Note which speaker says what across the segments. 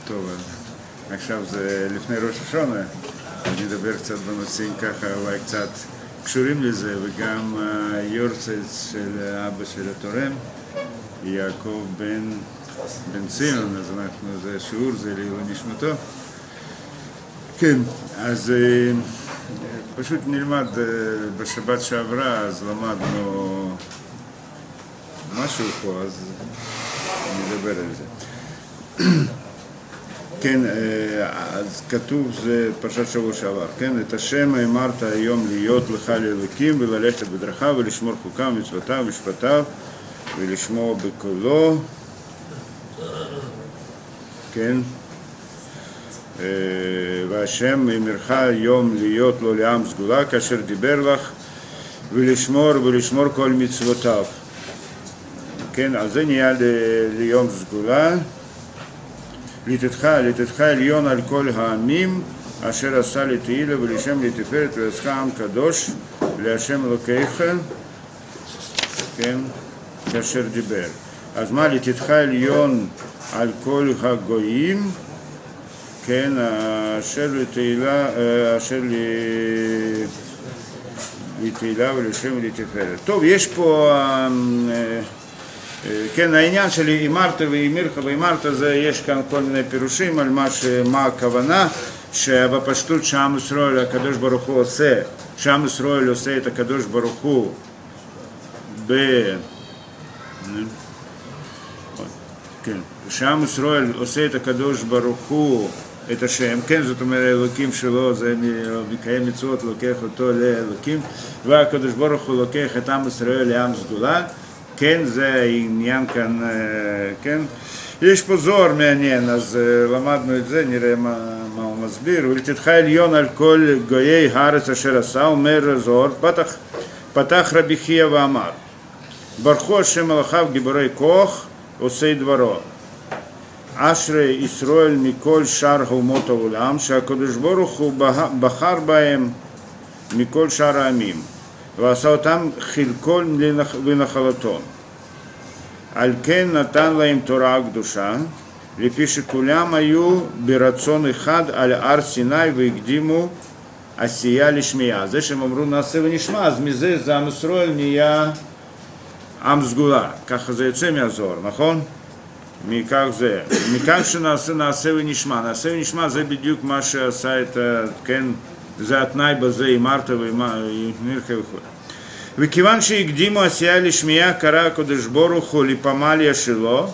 Speaker 1: טוב, עכשיו זה לפני ראש השונה, אני אדבר קצת בנושאים ככה, אולי קצת קשורים לזה, וגם היורצייט של אבא של התורם, יעקב בן ציון, אז אנחנו, זה שיעור, זה לעילוי נשמתו. כן, אז פשוט נלמד, בשבת שעברה, אז למדנו משהו פה, אז נדבר על זה. כן, אז כתוב, זה פרשת שבוע שעבר, כן? את השם אמרת היום להיות לך לאלוקים וללכת בדרכיו ולשמור חוקיו ומצוותיו ומשפטיו ולשמוע בקולו, כן? והשם אמרך היום להיות לו לעם סגולה כאשר דיבר לך ולשמור כל מצוותיו, כן? אז זה נהיה ליום סגולה. לתתך עליון על כל העמים אשר עשה לתהילה ולשם לתפארת ועשך עם קדוש להשם אלוקיך, כן, כאשר דיבר. אז מה, לתתך עליון על כל הגויים, כן, אשר לתהילה, אשר לתהילה ולשם לתפארת. טוב, יש פה כן, העניין של אמרת ואמירך ואמרת, זה יש כאן כל מיני פירושים על מה הכוונה, שבפשטות שעם ישראל הקדוש ברוך הוא עושה, שעם ישראל עושה את הקדוש ברוך הוא כן, שעם ישראל עושה את הקדוש ברוך הוא את השם, כן, זאת אומרת אלוקים שלו, זה מקיים מצוות, לוקח אותו לאלוקים, והקדוש ברוך הוא לוקח את עם ישראל לעם סגולה, כן, זה העניין כאן, כן. יש פה זוהר מעניין, אז למדנו את זה, נראה מה הוא מסביר. ולתתך עליון על כל גויי הארץ אשר עשה, אומר זוהר, פתח רבי חייא ואמר, ברכו השם מלאכיו גיבורי כוח, עושי דברו. אשרי ישראל מכל שאר אומות העולם, שהקדוש ברוך הוא בחר בהם מכל שאר העמים. ועשה אותם חלקו ונחלתו. על כן נתן להם תורה הקדושה, לפי שכולם היו ברצון אחד על הר סיני והקדימו עשייה לשמיעה. זה שהם אמרו נעשה ונשמע, אז מזה זה עם ישראל נהיה עם סגולה. ככה זה יוצא מהזוהר, נכון? מכך זה. מכך שנעשה ונשמע. נעשה ונשמע זה בדיוק מה שעשה את, כן, זה התנאי בזה, אמרת ואמרת וכו'. וכיוון שהקדימו עשייה לשמיעה, קרא הקדוש ברוך הוא לפמליה שלו,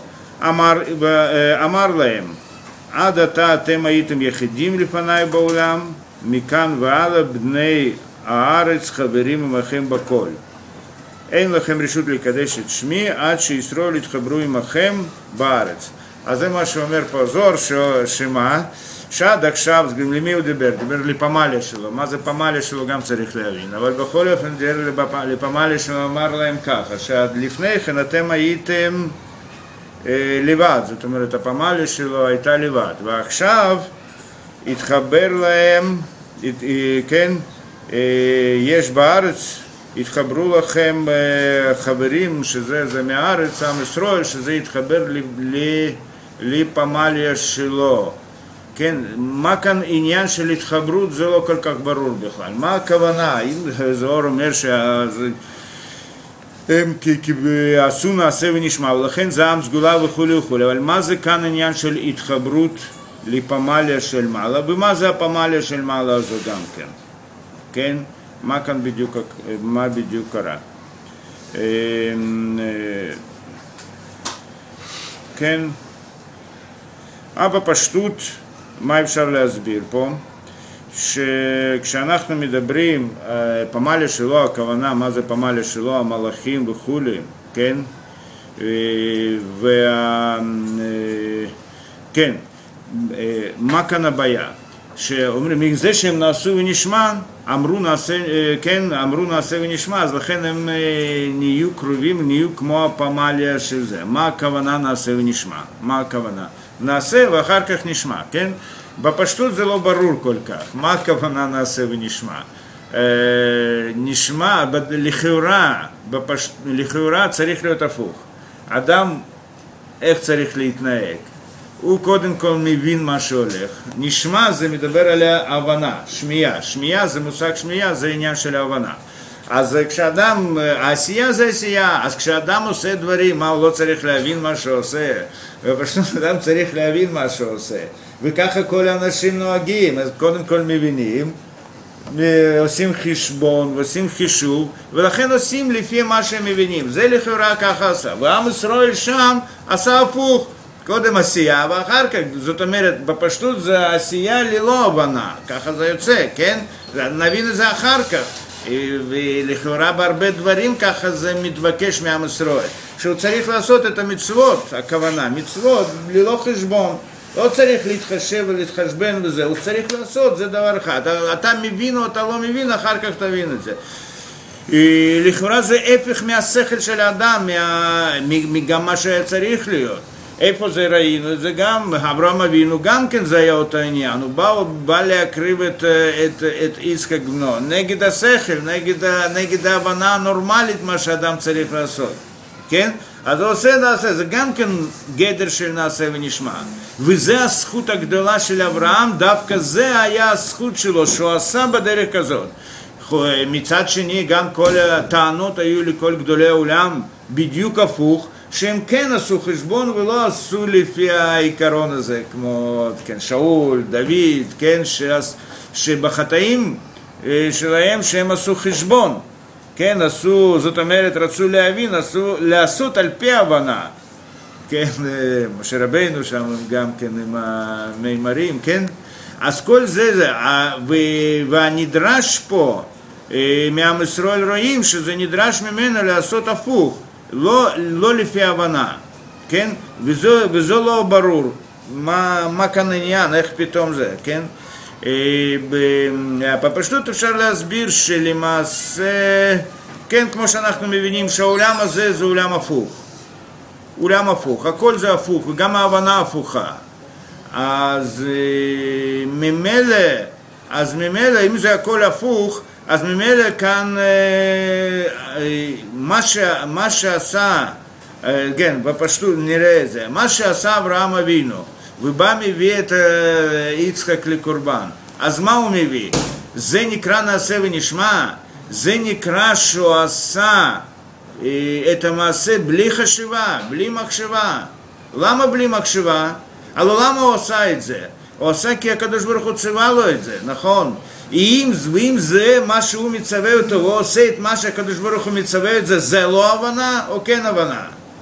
Speaker 1: אמר להם, עד עתה אתם הייתם יחידים לפניי בעולם, מכאן והלאה בני הארץ חברים עמכם בכל. אין לכם רשות לקדש את שמי עד שישראל יתחברו עמכם בארץ. אז זה מה שאומר פה זוהר, שמה? שעד עכשיו, למי הוא דיבר? דיבר לפמליה שלו. מה זה פמליה שלו גם צריך להבין. אבל בכל אופן דיבר לפמליה שלו, אמר להם ככה, שעד לפני כן אתם הייתם לבד. זאת אומרת, הפמליה שלו הייתה לבד. ועכשיו התחבר להם, כן, יש בארץ, התחברו לכם חברים, שזה מהארץ, עם ישראל, שזה התחבר לפמליה שלו. כן, מה כאן עניין של התחברות זה לא כל כך ברור בכלל. מה הכוונה? אם זוהר אומר שהם עשו נעשה ונשמע, ולכן זה עם סגולה וכו' וכו', אבל מה זה כאן עניין של התחברות לפמליה של מעלה, ומה זה הפמליה של מעלה הזו גם כן? כן? מה כאן בדיוק, מה בדיוק קרה? כן? בפשטות, מה אפשר להסביר פה? שכשאנחנו מדברים, פמליה שלו, הכוונה, מה זה פמליה שלו, המלאכים וכו', כן? כן, מה כאן הבעיה? שאומרים, מזה שהם נעשו ונשמע, אמרו נעשה ונשמע, אז לכן הם נהיו קרובים, נהיו כמו הפמליה של זה. מה הכוונה נעשה ונשמע? מה הכוונה? נעשה ואחר כך נשמע, כן? בפשטות זה לא ברור כל כך. מה הכוונה נעשה ונשמע? נשמע, לכאורה צריך להיות הפוך. אדם, איך צריך להתנהג? הוא קודם כל מבין מה שהולך. נשמע זה מדבר על ההבנה, שמיעה. שמיעה זה מושג שמיעה, זה עניין של ההבנה. אז כשאדם, העשייה זה עשייה, אז כשאדם עושה דברים, מה הוא לא צריך להבין מה שהוא עושה? ופשוט אדם צריך להבין מה שהוא עושה. וככה כל האנשים נוהגים, אז קודם כל מבינים, עושים חשבון ועושים חישוב, ולכן עושים לפי מה שהם מבינים. זה לכאורה ככה עשה. ועם ישראל שם עשה הפוך. קודם עשייה ואחר כך, זאת אומרת, בפשטות זה עשייה ללא הבנה, ככה זה יוצא, כן? נבין את זה אחר כך. ולכאורה בהרבה דברים ככה זה מתבקש מעם ישראל, שהוא צריך לעשות את המצוות, הכוונה, מצוות ללא חשבון, לא צריך להתחשב ולהתחשבן בזה, הוא צריך לעשות, זה דבר אחד, אתה מבין או אתה לא מבין, אחר כך תבין את זה. לכאורה זה הפך מהשכל של האדם, גם מה שהיה צריך להיות. איפה זה ראינו? זה גם, אברהם אבינו גם כן זה היה אותו עניין, הוא בא להקריב את יצחק בנו, נגד השכל, נגד ההבנה הנורמלית מה שאדם צריך לעשות, כן? אז הוא עושה נעשה, זה גם כן גדר של נעשה ונשמע, וזה הזכות הגדולה של אברהם, דווקא זה היה הזכות שלו, שהוא עשה בדרך כזאת. מצד שני גם כל הטענות היו לכל גדולי העולם בדיוק הפוך, שהם כן עשו חשבון ולא עשו לפי העיקרון הזה, כמו כן, שאול, דוד, כן, שבחטאים שלהם שהם עשו חשבון, כן, עשו, זאת אומרת, רצו להבין, עשו לעשות על פי הבנה, כן, משה רבינו שם גם כן עם המימרים, כן, אז כל זה, והנדרש פה, מעם ישראל רואים שזה נדרש ממנו לעשות הפוך, לא לפי הבנה, כן? וזו לא ברור, מה כאן העניין, איך פתאום זה, כן? בפשטות אפשר להסביר שלמעשה, כן, כמו שאנחנו מבינים, שהעולם הזה זה עולם הפוך. עולם הפוך, הכל זה הפוך, וגם ההבנה הפוכה. אז ממילא, אם זה הכל הפוך, אז ממילא כאן מה שעשה, כן, בפשטות נראה את זה, מה שעשה אברהם אבינו, ובא מביא את יצחק לקורבן, אז מה הוא מביא? זה נקרא נעשה ונשמע, זה נקרא שהוא עשה את המעשה בלי חשיבה, בלי מחשבה. למה בלי מחשבה? אבל למה הוא עשה את זה? הוא עשה כי הקדוש ברוך הוא ציווה לו את זה, נכון? אם זה מה שהוא מצווה אותו, הוא עושה את מה שהקדוש ברוך הוא מצווה את זה, זה לא הבנה או כן הבנה?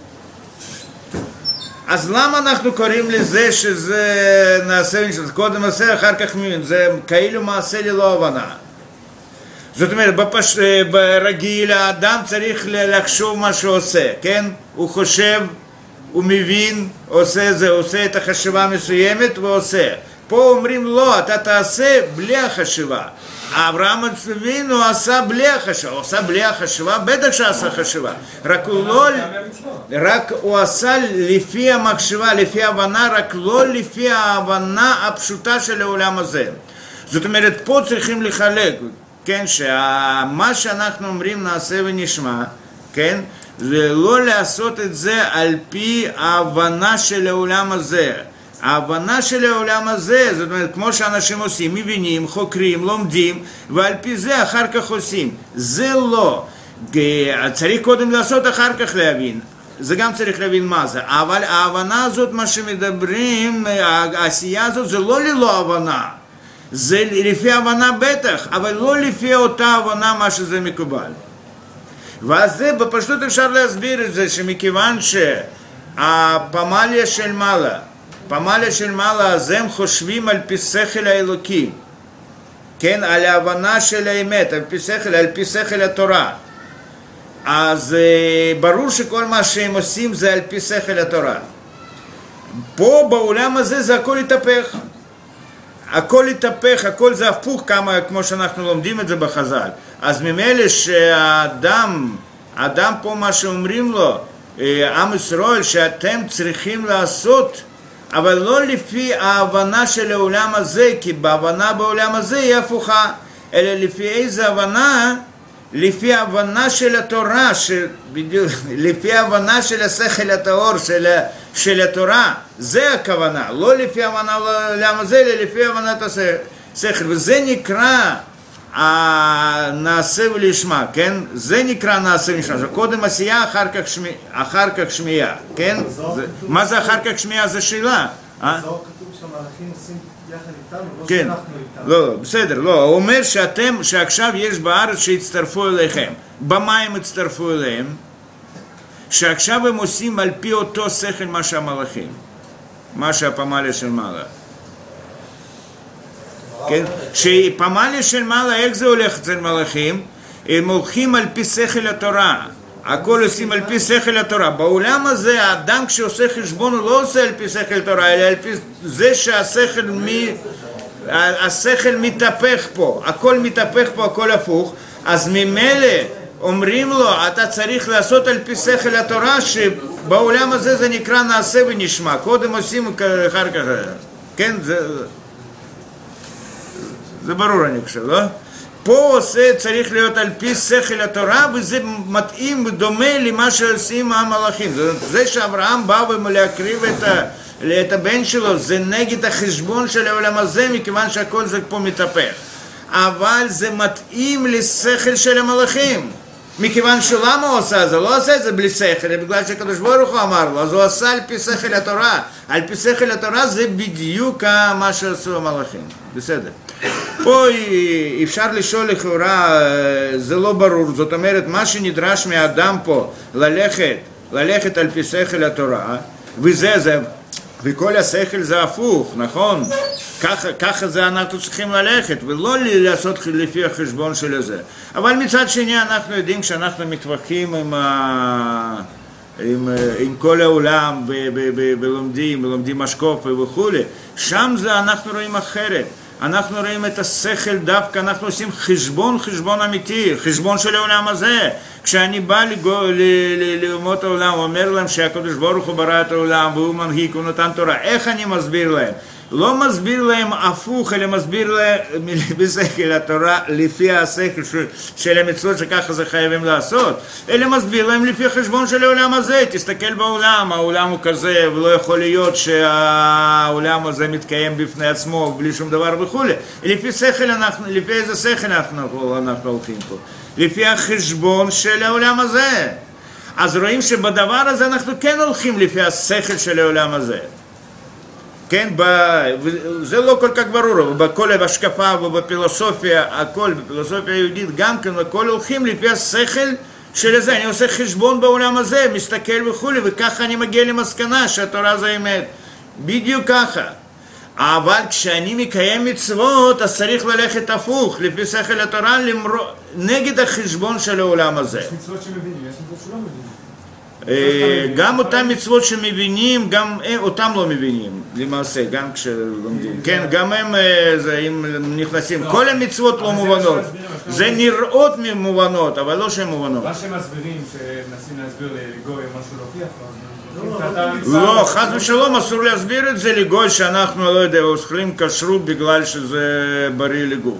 Speaker 1: אז למה אנחנו קוראים לזה שזה נעשה, קודם מעשה אחר כך מבין, זה כאילו מעשה ללא הבנה? זאת אומרת, ברגיל האדם צריך לחשוב מה שהוא עושה, כן? הוא חושב, הוא מבין, עושה זה, עושה את החשיבה מסוימת ועושה. פה אומרים לא, אתה תעשה בלי החשיבה. אברהם אבינו עשה בלי החשיבה, הוא עשה בלי החשיבה, בטח שעשה חשיבה, רק הוא עשה לפי המחשבה, לפי ההבנה, רק לא לפי ההבנה הפשוטה של העולם הזה. זאת אומרת, פה צריכים לחלק, כן, שמה שאנחנו אומרים נעשה ונשמע, כן, זה לא לעשות את זה על פי ההבנה של העולם הזה. ההבנה של העולם הזה, זאת אומרת, כמו שאנשים עושים, מבינים, חוקרים, לומדים, ועל פי זה אחר כך עושים. זה לא. צריך קודם לעשות, אחר כך להבין. זה גם צריך להבין מה זה. אבל ההבנה הזאת, מה שמדברים, העשייה הזאת, זה לא ללא הבנה. זה לפי הבנה בטח, אבל לא לפי אותה הבנה מה שזה מקובל. ואז זה בפשטות אפשר להסביר את זה, שמכיוון שהפמליה של מעלה, פמליה של מעלה, אז הם חושבים על פי שכל האלוקי, כן, על ההבנה של האמת, על פי שכל התורה. אז ברור שכל מה שהם עושים זה על פי שכל התורה. פה בעולם הזה זה הכל התהפך. הכל התהפך, הכל זה הפוך כמו שאנחנו לומדים את זה בחז"ל. אז ממילא שהאדם פה מה שאומרים לו, עם ישראל, שאתם צריכים לעשות, אבל לא לפי ההבנה של העולם הזה, כי בהבנה בעולם הזה היא הפוכה, אלא לפי איזה הבנה לפי ההבנה של התורה, לפי ההבנה של השכל הטהור של התורה, זה הכוונה, לא לפי ההבנה לעולם הזה, אלא לפי הבנת השכל, וזה נקרא נעשה ולשמה, כן? זה נקרא נעשה ולשמה, קודם עשייה, אחר כך שמיעה, כן? מה זה אחר כך שמיעה? זה שאלה.
Speaker 2: בזוהר כתוב שהמלאכים עושים יחד איתנו, לא
Speaker 1: כן,
Speaker 2: שאנחנו איתנו.
Speaker 1: לא, בסדר, לא, הוא אומר שעכשיו יש בארץ שהצטרפו אליכם. במה הם הצטרפו אליהם? שעכשיו הם עושים על פי אותו שכל מה שהמלאכים, מה שהפמליה של מעלה. כן? שפמליה של מעלה, איך זה הולך אצל מלאכים? הם הולכים על פי שכל התורה. הכל עושים על פי שכל התורה. בעולם הזה האדם כשעושה חשבון הוא לא עושה על פי שכל תורה, אלא על פי זה שהשכל מתהפך פה, הכל מתהפך פה, הכל הפוך. אז ממילא אומרים לו אתה צריך לעשות על פי שכל התורה, שבעולם הזה זה נקרא נעשה ונשמע, קודם עושים אחר כך, כן? זה ברור אני חושב, לא? פה צריך להיות על פי שכל התורה, וזה מתאים ודומה למה שעושים המלאכים. זה שאברהם בא להקריב את הבן שלו, זה נגד החשבון של העולם הזה, מכיוון שהכל זה פה מתהפך. אבל זה מתאים לשכל של המלאכים. מכיוון שלמה הוא עושה את זה? לא עושה את זה בלי שכל, בגלל שהקדוש ברוך הוא אמר לו, אז הוא עשה על פי שכל התורה. על פי שכל התורה זה בדיוק מה שעשו המלאכים. בסדר. פה אפשר לשאול לכאורה, זה לא ברור, זאת אומרת מה שנדרש מהאדם פה ללכת על פי שכל התורה, וכל השכל זה הפוך, נכון? ככה זה אנחנו צריכים ללכת, ולא לעשות לפי החשבון של זה. אבל מצד שני אנחנו יודעים שאנחנו מתווכחים עם כל העולם, ולומדים משקוף וכו', שם אנחנו רואים אחרת. אנחנו רואים את השכל דווקא, אנחנו עושים חשבון אמיתי, חשבון של העולם הזה. כשאני בא לאומות העולם, אומר להם שהקדוש ברוך הוא ברא את העולם והוא מנהיג, הוא נתן תורה, איך אני מסביר להם? לא מסביר להם הפוך, אלא מסביר להם בשכל התורה לפי השכל של המצוות שככה זה חייבים לעשות, אלא מסביר להם לפי החשבון של העולם הזה. תסתכל בעולם, העולם הוא כזה, ולא יכול להיות שהעולם הזה מתקיים בפני עצמו בלי שום דבר וכו'. לפי איזה שכל אנחנו הולכים פה? לפי החשבון של העולם הזה. אז רואים שבדבר הזה אנחנו כן הולכים לפי השכל של העולם הזה. כן, זה לא כל כך ברור, בכל השקפה ובפילוסופיה, הכל, בפילוסופיה היהודית גם כן, הכל הולכים לפי השכל של זה. אני עושה חשבון בעולם הזה, מסתכל וכו', וככה אני מגיע למסקנה שהתורה זה אמת. בדיוק ככה. אבל כשאני מקיים מצוות, אז צריך ללכת הפוך, לפי שכל התורה, נגד החשבון של העולם הזה.
Speaker 2: יש מצוות שמבינים, יש מצוות שלא מבינים.
Speaker 1: גם אותם מצוות שמבינים, גם אותם לא מבינים, למעשה, גם כשלומדים. כן, גם הם נכנסים. כל המצוות לא מובנות. זה נראות מובנות, אבל לא שהן מובנות.
Speaker 2: מה שמסבירים, שמנסים להסביר לגוי משהו להוכיח,
Speaker 1: לא, חס ושלום, אסור להסביר את זה לגוי שאנחנו, לא יודע, אוכלים כשרות בגלל שזה בריא לגוף.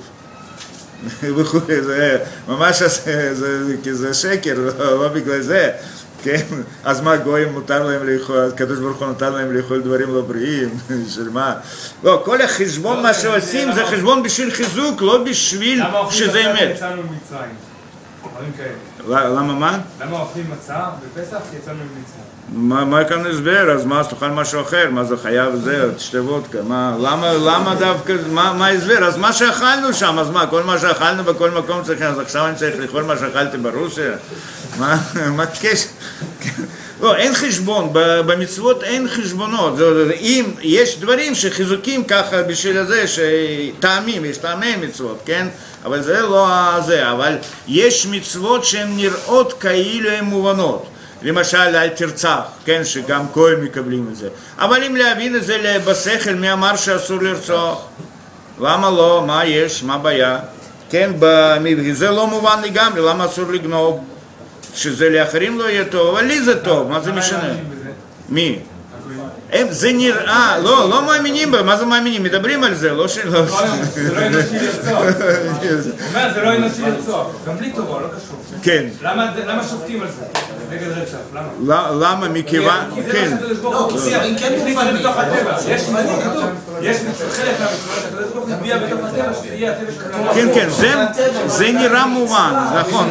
Speaker 1: וכולי, זה ממש, זה שקר, לא בגלל זה. כן, אז מה, גויים מותר להם לאכול, הקדוש ברוך הוא נתן להם לאכול דברים לא בריאים, של מה? לא, כל החשבון מה שעושים זה חשבון בשביל חיזוק, לא בשביל שזה אמת.
Speaker 2: למה אוכלים מצה ממצרים? דברים כאלה.
Speaker 1: למה מה?
Speaker 2: למה אוכלים מצה בפסח כי יצאנו ממצרים?
Speaker 1: מה כאן הסבר? אז מה, אז תאכל משהו אחר, מה זה חייב זה, תשתה וודקה, למה דווקא, מה הסבר? אז מה שאכלנו שם, אז מה, כל מה שאכלנו בכל מקום צריכים, אז עכשיו אני צריך לאכול מה שאכלתי ברוסיה? מה קשר? לא, אין חשבון, במצוות אין חשבונות, אם יש דברים שחיזוקים ככה בשביל זה, שטעמים, יש טעמי מצוות, כן? אבל זה לא זה, אבל יש מצוות שהן נראות כאילו הן מובנות. למשל, אל תרצח, כן, שגם כהן מקבלים את זה. אבל אם להבין את זה בשכל, מי אמר שאסור לרצוח? למה לא? מה יש? מה בעיה? כן, זה לא מובן לגמרי, למה אסור לגנוב? שזה לאחרים לא יהיה טוב, אבל לי זה טוב, מה זה משנה? מי? זה נראה, לא מאמינים בה, מה זה מאמינים? מדברים על זה, לא שלא.
Speaker 2: זה לא אנושי לרצוח. זה לא אנושי לרצוח, גם בלי תורה, לא קשור.
Speaker 1: כן.
Speaker 2: למה שופטים על זה? נגד רצח, למה?
Speaker 1: למה? מכיוון, כן.
Speaker 3: לא, כי אם כן מופעלים.
Speaker 2: יש חלק מהמצוות, הקדוש ברוך הוא הטביע בתוך הטבע, שיהיה הטבע שלנו.
Speaker 1: כן, כן, זה נראה מובן, נכון.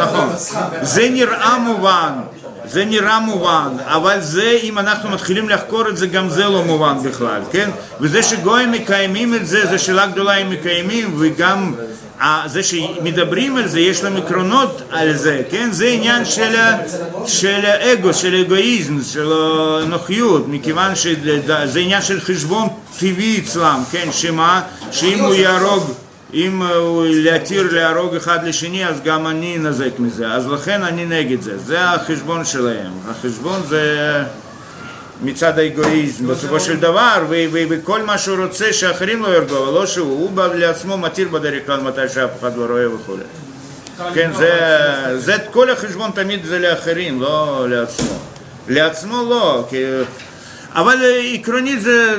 Speaker 1: זה נראה מובן, אבל זה, אם אנחנו מתחילים לחקור את זה, גם זה לא מובן בכלל, כן? וזה שגויים מקיימים את זה, זה שאלה גדולה הם מקיימים, וגם זה שמדברים על זה, יש להם עקרונות על זה, כן? זה עניין של אגו, של אגואיזם, של נוחיות, מכיוון שזה עניין של חשבון טבעי אצלם, כן? שאם הוא יהרוג, אם הוא להתיר להרוג אחד לשני, אז גם אני נזק מזה, אז לכן אני נגד זה, זה החשבון שלהם, החשבון זה מצד האגואיזם בסופו של דבר, וכל מה שהוא רוצה שאחרים לא ירגעו, אבל לא שהוא לעצמו מתיר בדרך כלל מתי שאף אחד לא רואה וכו'. כן, זה כל החשבון תמיד זה לאחרים, לא לעצמו. לעצמו לא, אבל עקרונית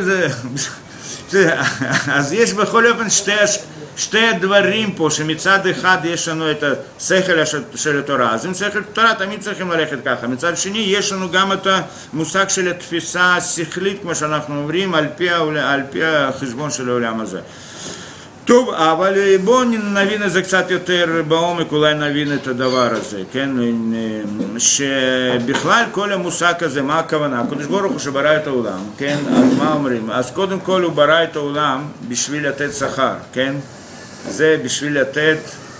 Speaker 1: זה אז יש בכל אופן שתי הדברים פה, שמצד אחד יש לנו את השכל של התורה, אז עם שכל התורה תמיד צריכים ללכת ככה, מצד שני יש לנו גם את המושג של התפיסה השכלית, כמו שאנחנו אומרים, על פי החשבון של העולם הזה. טוב, אבל בואו נבין את זה קצת יותר בעומק, אולי נבין את הדבר הזה, כן? שבכלל כל המושג הזה, מה הכוונה? הקדוש ברוך הוא שברא את העולם, כן? אז מה אומרים? אז קודם כל הוא ברא את העולם בשביל לתת שכר, כן? זה בשביל לתת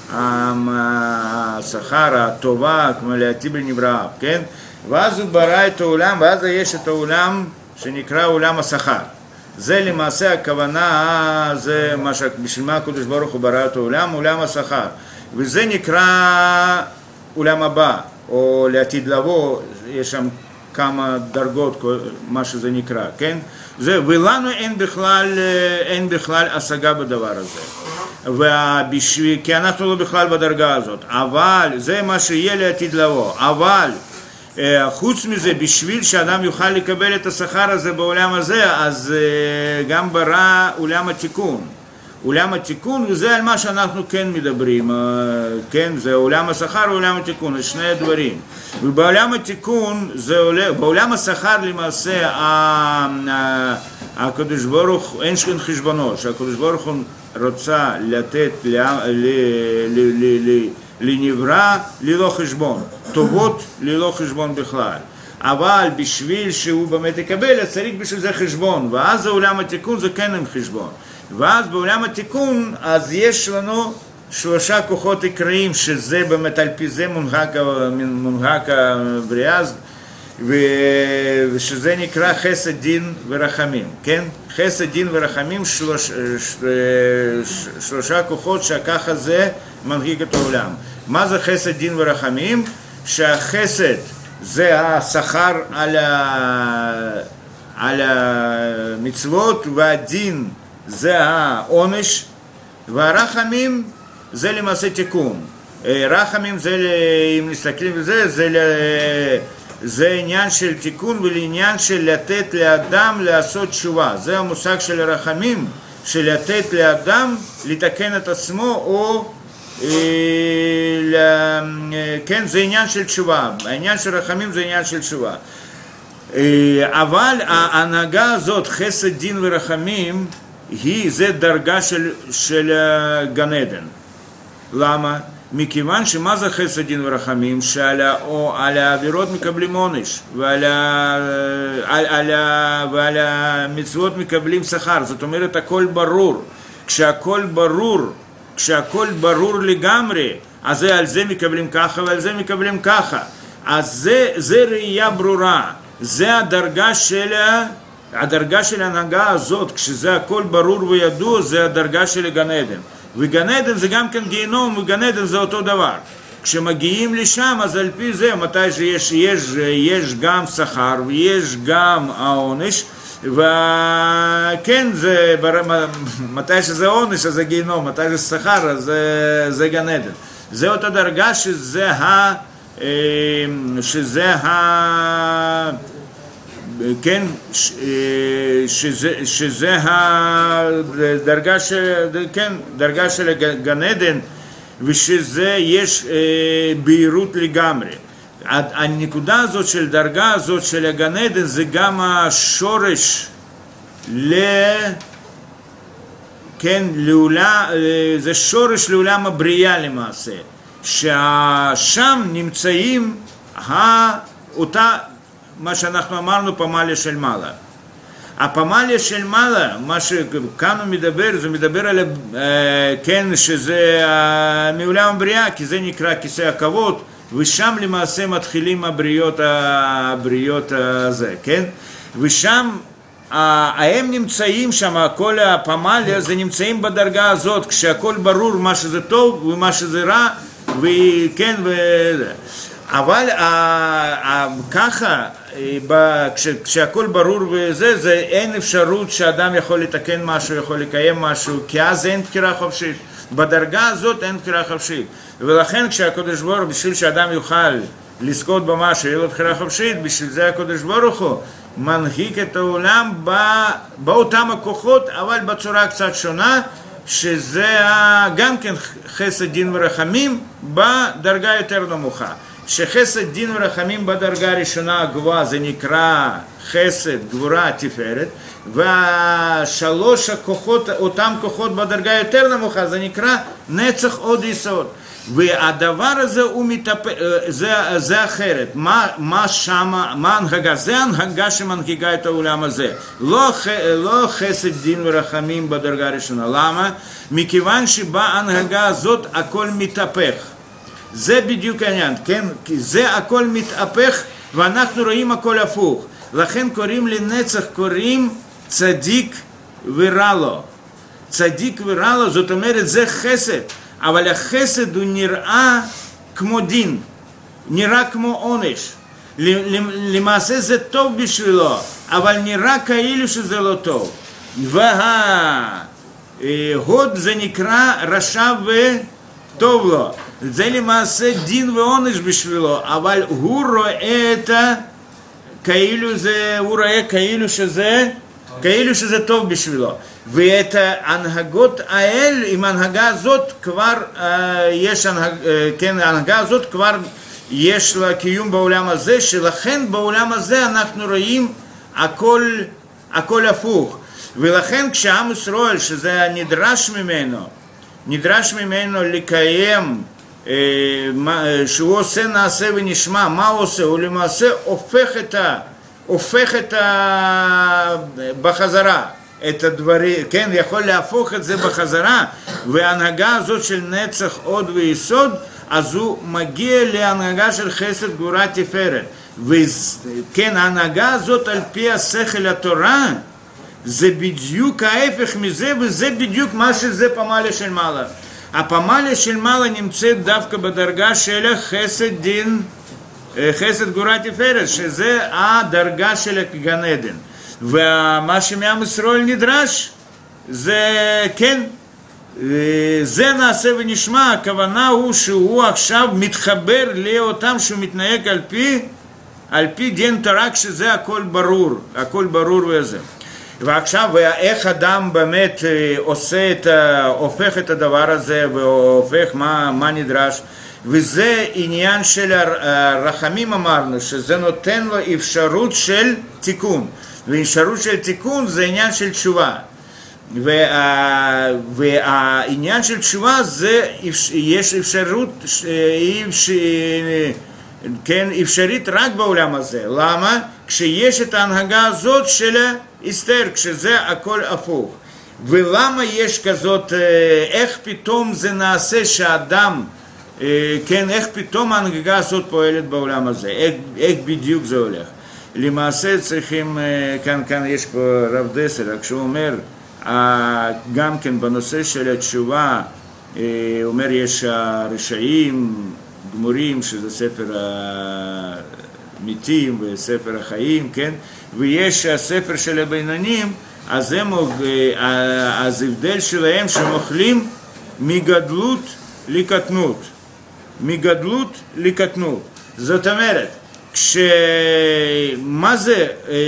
Speaker 1: השכר, הטובה, כמו להטיב לנברא, כן? ואז הוא ברא את העולם, ואז יש את העולם שנקרא עולם השכר. זה למעשה הכוונה, זה בשביל מה הקדוש ברוך הוא ברא את העולם, עולם השכר. וזה נקרא עולם הבא, או לעתיד לבוא, יש שם כמה דרגות, מה שזה נקרא, כן? ולנו אין בכלל השגה בדבר הזה. כי אנחנו לא בכלל בדרגה הזאת. אבל זה מה שיהיה לעתיד לבוא. אבל חוץ מזה, בשביל שאדם יוכל לקבל את השכר הזה בעולם הזה, אז גם ברא עולם התיקון. עולם התיקון, וזה על מה שאנחנו כן מדברים, כן, זה עולם השכר ועולם התיקון, זה שני הדברים. ובעולם התיקון, בעולם השכר למעשה, הקדוש ברוך, אין חשבונו, שהקדוש ברוך הוא רוצה לתת לנברא ללא חשבון, טובות ללא חשבון בכלל. אבל בשביל שהוא באמת יקבל, אז צריך בשביל זה חשבון, ואז העולם התיקון זה כן עם חשבון. ואז בעולם התיקון, אז יש לנו שלושה כוחות עיקריים, שזה באמת על פי זה מונהג הבריאה, ושזה נקרא חסד, דין ורחמים, כן? חסד, דין ורחמים, שלושה כוחות שככה זה מנהיג את העולם. מה זה חסד, דין ורחמים? שהחסד זה השכר על המצוות, והדין זה העונש, והרחמים זה למעשה תיקון. רחמים זה, אם נסתכלים בזה, זה עניין של תיקון ולעניין של לתת לאדם לעשות תשובה. זה המושג של הרחמים, של לתת לאדם לתקן את עצמו, או כן, זה עניין של תשובה. העניין של רחמים זה עניין של תשובה. אבל ההנהגה הזאת, חסד, דין ורחמים, זה דרגה של גן עדן. למה? מכיוון שמה זה חסד, דין ורחמים? שעל העבירות מקבלים עונש, ועל המצוות מקבלים שכר. זאת אומרת, הכל ברור. כשהכל ברור לגמרי, אז על זה מקבלים ככה ועל זה מקבלים ככה. אז זה ראייה ברורה. זה הדרגה של ההנהגה הזאת, כשזה הכל ברור וידוע, זה הדרגה של גן עדן. וגן עדן זה גם כן גיהנום, וגן עדן זה אותו דבר. כשמגיעים לשם, אז על פי זה, מתי שיש גם שכר ויש גם העונש, וכן, מתי שזה עונש, אז זה גיהנום, מתי שזה שכר, אז זה גן עדן. זה אותה דרגה כן, שזה הדרגה דרגה של גן עדן, ושזה יש בהירות לגמרי. הנקודה הזאת של דרגה הזאת של הגן עדן זה גם השורש זה שורש לעולם הבריאה למעשה, ששם נמצאים אותה, מה שאנחנו אמרנו, פמליה של מעלה. הפמליה של מעלה, מה שכאן הוא מדבר, זה מדבר על, שזה מעולם הבריאה, כי זה נקרא כיסא הכבוד, ושם למעשה מתחילים הבריאות הזה, כן? ושם הם נמצאים שם, כל הפמליה זה נמצאים בדרגה הזאת, כשהכל ברור מה שזה טוב ומה שזה רע, וכן, אבל ככה, כשהכל ברור וזה, זה אין אפשרות שאדם יכול לתקן משהו, יכול לקיים משהו, כי אז אין בחירה חופשית. בדרגה הזאת אין בחירה חופשית. ולכן כשהקדוש ברוך הוא, בשביל שאדם יוכל לזכות במשהו, יהיה לו בחירה חופשית, בשביל זה הקדוש ברוך הוא מנהיג את העולם באותם הכוחות, אבל בצורה קצת שונה, שזה גם כן חסד דין ורחמים בדרגה יותר נמוכה. שחסד דין ורחמים בדרגה הראשונה הגבוהה זה נקרא חסד, גבורה, תפארת, והשלוש הכוחות, אותם כוחות בדרגה יותר נמוכה זה נקרא נצח עוד יסוד. והדבר הזה הוא זה אחרת. מה שמה, מה הנהגה? זה הנהגה שמנהיגה את העולם הזה. לא חסד דין ורחמים בדרגה הראשונה. למה? מכיוון שבהנהגה הזאת הכל מתהפך. זה בדיוק העניין, כן? כי זה הכל מתהפך ואנחנו רואים הכל הפוך. לכן קוראים לנצח, קוראים צדיק ורע לו. צדיק ורע לו, זאת אומרת זה חסד. אבל החסד הוא נראה כמו דין, נראה כמו עונש. למעשה זה טוב בשבילו, אבל נראה כאילו שזה לא טוב. וההוד זה נקרא רשע וטוב לו. זה למעשה דין ועונש בשבילו, אבל הוא רואה כאילו שזה טוב בשבילו. ואת ההנהגות האלה, עם ההנהגה הזאת כבר ההנהגה הזאת כבר יש לה קיום בעולם הזה, שלכן בעולם הזה אנחנו רואים הכל הפוך. ולכן כשעם ישראל, שזה נדרש ממנו לקיים, שהוא עושה נעשה ונשמע, מה הוא עושה? הוא למעשה הופך בחזרה את הדברים, כן, יכול להפוך את זה בחזרה, וההנהגה הזאת של נצח עוד ויסוד, אז הוא מגיע להנהגה של חסד גבורה תפארת. וכן, ההנהגה הזאת על פי השכל התורה, זה בדיוק ההפך מזה, וזה בדיוק מה שזה פמליה של מעלה. הפמליה של מעלה נמצאת דווקא בדרגה של חסד גבורה תפארת, שזה הדרגה של גן עדן. ומה שמעם ישראל נדרש, זה כן, זה נעשה ונשמע, הכוונה הוא שהוא עכשיו מתחבר לאותם שהוא מתנהג על פי דין תורה, כשזה הכל ברור וזה. ועכשיו, איך אדם באמת הופך את הדבר הזה, והופך מה נדרש, וזה עניין של הרחמים אמרנו, שזה נותן לו אפשרות של תיקון. ואפשרות של תיקון זה עניין של תשובה. והעניין של תשובה זה, יש אפשרות, כן, אפשרית רק בעולם הזה. למה? כשיש את ההנהגה הזאת של אסתר, כשזה הכל הפוך. ולמה יש כזאת, איך פתאום זה נעשה שאדם, כן, איך פתאום ההנהגה הזאת פועלת בעולם הזה? איך בדיוק זה הולך? למעשה צריכים, כאן יש פה רב דסר, כשהוא אומר, גם כן בנושא של התשובה, הוא אומר יש הרשעים גמורים, שזה ספר המתים וספר החיים, כן? ויש הספר של הבינונים, אז הבדל שלהם שמוכלים מגדלות לקטנות. זאת אומרת, מה זה,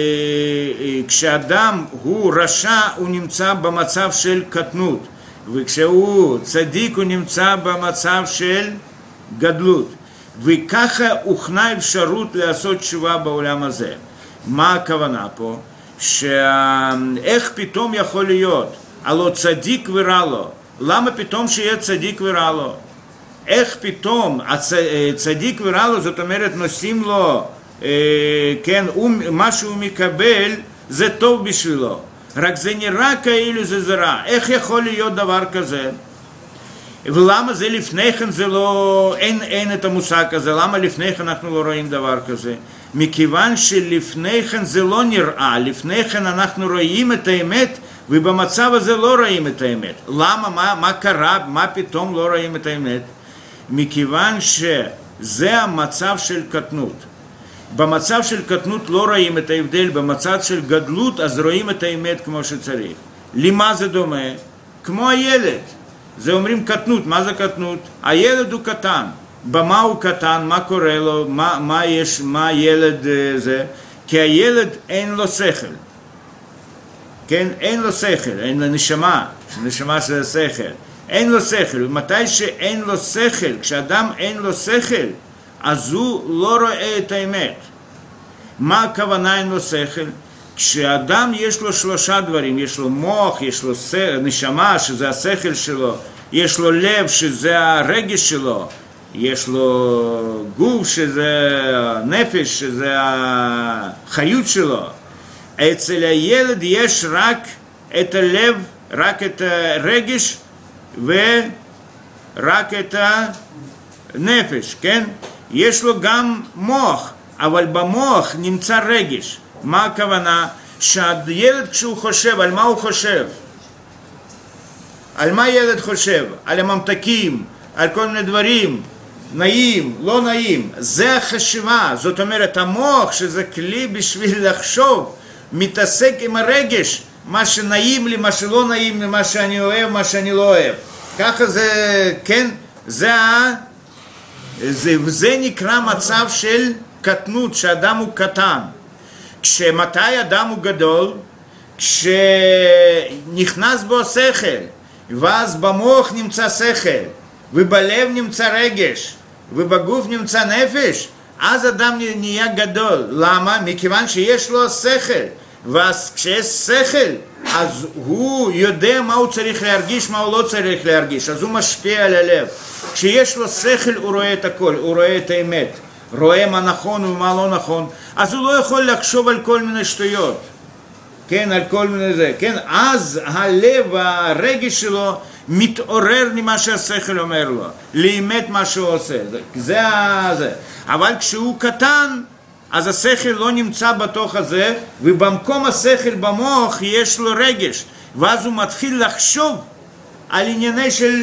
Speaker 1: כשאדם הוא רשע הוא נמצא במצב של קטנות, וכשהוא צדיק הוא נמצא במצב של גדלות, וככה הוכנה אפשרות לעשות תשובה בעולם הזה. מה הכוונה פה? איך פתאום יכול להיות? הלא צדיק ורע לו. למה פתאום שיהיה צדיק ורע לו? איך פתאום צדיק ורע לו, זאת אומרת נושאים לו, כן, מה שהוא מקבל זה טוב בשבילו, רק זה נראה כאילו זה רע. איך יכול להיות דבר כזה? ולמה זה לפני כן זה לא, אין את המושג הזה? למה לפני כן אנחנו לא רואים דבר כזה? מכיוון שלפני כן זה לא נראה, לפני כן אנחנו רואים את האמת, ובמצב הזה לא רואים את האמת. למה? מה קרה? מה פתאום לא רואים את האמת? מכיוון שזה המצב של קטנות. במצב של קטנות לא רואים את ההבדל, במצב של גדלות אז רואים את האמת כמו שצריך. למה זה דומה? כמו הילד. זה אומרים קטנות. מה זה קטנות? הילד הוא קטן. במה הוא קטן? מה קורה לו? מה ילד זה? כי הילד אין לו שכל. כן? אין לו שכל, אין לו נשמה. נשמה של השכל. אין לו שכל, ומתי שאין לו שכל, כשאדם אין לו שכל, אז הוא לא רואה את האמת. מה הכוונה אין לו שכל? כשאדם יש לו שלושה דברים, יש לו מוח, יש לו נשמה שזה השכל שלו, יש לו לב שזה הרגש שלו, יש לו גוף שזה הנפש, שזה החיות שלו. אצל הילד יש רק את הלב, רק את הרגש, ורק את הנפש, כן? יש לו גם מוח, אבל במוח נמצא רגש. מה הכוונה? שהילד כשהוא חושב, על מה הוא חושב? על מה ילד חושב? על הממתקים, על כל מיני דברים, נעים, לא נעים. זה החשיבה, זאת אומרת המוח שזה כלי בשביל לחשוב, מתעסק עם הרגש, מה שנעים לי, מה שלא נעים לי, מה שאני אוהב, מה שאני לא אוהב. ככה זה, כן, זה נקרא מצב של קטנות, שאדם הוא קטן. כשמתי אדם הוא גדול? כשנכנס בו שכל, ואז במוח נמצא שכל, ובלב נמצא רגש, ובגוף נמצא נפש, אז אדם נהיה גדול. למה? מכיוון שיש לו שכל. ואז כשיש שכל, אז הוא יודע מה הוא צריך להרגיש, מה הוא לא צריך להרגיש, אז הוא משפיע על הלב. כשיש לו שכל הוא רואה את הכל, הוא רואה את האמת, רואה מה נכון ומה לא נכון, אז הוא לא יכול לחשוב על כל מיני שטויות, כן, על כל מיני זה, כן, אז הלב, הרגש שלו מתעורר ממה שהשכל אומר לו, לאמת מה שהוא עושה, זה. אבל כשהוא קטן, אז השכל לא נמצא בתוך הזה, ובמקום השכל במוח יש לו רגש, ואז הוא מתחיל לחשוב על ענייני של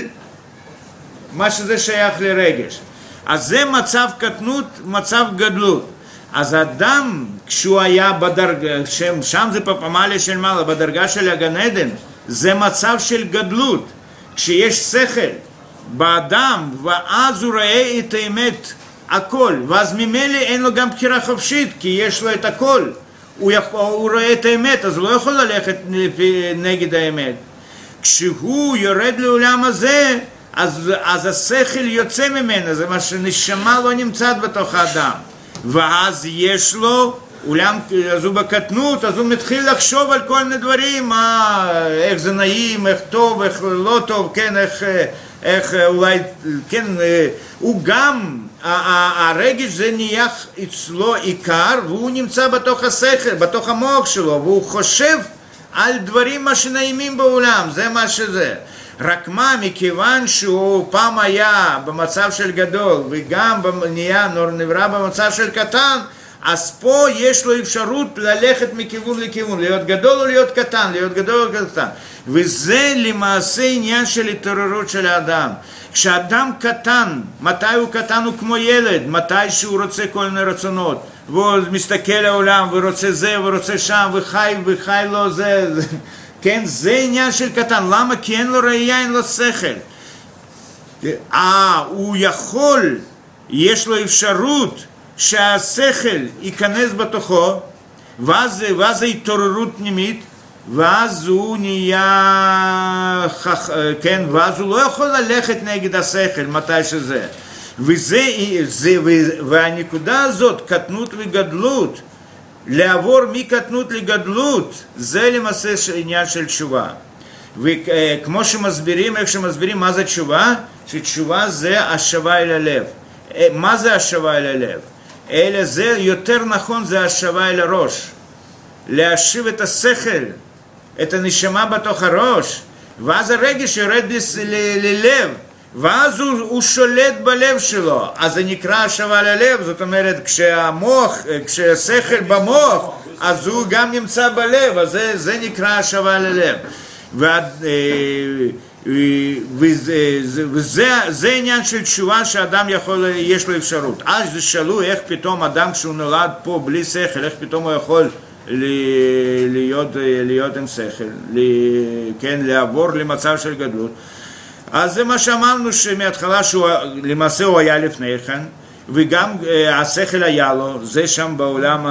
Speaker 1: מה שזה שייך לרגש. אז זה מצב קטנות, מצב גדלות. אז אדם כשהוא היה בדרגה, שם זה פפמליה של מעלה, בדרגה של הגן עדן, זה מצב של גדלות, כשיש שכל באדם, ואז הוא רואה את האמת, הכל, ואז ממילא אין לו גם בחירה חופשית, כי יש לו את הכל, הוא רואה את האמת, אז הוא לא יכול ללכת נגד האמת. כשהוא יורד לעולם הזה, אז השכל יוצא ממנו, זה מה שנשמה לא נמצאת בתוך האדם, ואז יש לו אולם, אז הוא בקטנות, אז הוא מתחיל לחשוב על כל מיני דברים, איך זה נעים, איך טוב, איך לא טוב, כן, איך אולי, כן, הוא גם, הרגש זה נהיה אצלו עיקר, והוא נמצא בתוך השכל, בתוך המוח שלו, והוא חושב על דברים מה שנעימים בעולם, זה מה שזה. רק מה, מכיוון שהוא פעם היה במצב של גדול, וגם נברא במצב של קטן, אז פה יש לו אפשרות ללכת מכיוון לכיוון, להיות גדול או להיות קטן, להיות גדול או להיות קטן. וזה למעשה עניין של התעוררות של האדם. כשאדם קטן, מתי הוא קטן? הוא כמו ילד, מתי שהוא רוצה כל מיני רצונות, והוא מסתכל לעולם ורוצה זה ורוצה שם וחי לו זה, כן, זה עניין של קטן. למה? כי אין לו ראייה, אין לו שכל. הוא יכול, יש לו אפשרות שהשכל ייכנס בתוכו, ואז התעוררות פנימית, ואז הוא נהיה, כן, ואז הוא לא יכול ללכת נגד השכל מתי שזה. והנקודה הזאת, קטנות וגדלות, לעבור מקטנות לגדלות, זה למעשה עניין של תשובה. וכמו שמסבירים, איך שמסבירים מה זה תשובה? שתשובה זה השבה אל הלב. מה זה השבה אל הלב? אלא זה יותר נכון, זה השבה אל הראש. להשיב את השכל, את הנשמה בתוך הראש, ואז הרגש יורד ללב, ואז הוא שולט בלב שלו. אז זה נקרא השבה ללב, זאת אומרת כשהשכל במוח, אז הוא גם נמצא בלב, אז זה נקרא השבה ללב. וזה עניין של תשובה שאדם יש לו אפשרות. אז זה שאלו איך פתאום אדם כשהוא נולד פה בלי שכל, איך פתאום הוא יכול להיות עם שכל, כן, לעבור למצב של גדלות. אז זה מה שאמרנו שמההתחלה למעשה הוא היה לפני כן, וגם השכל היה לו, זה שם בעולם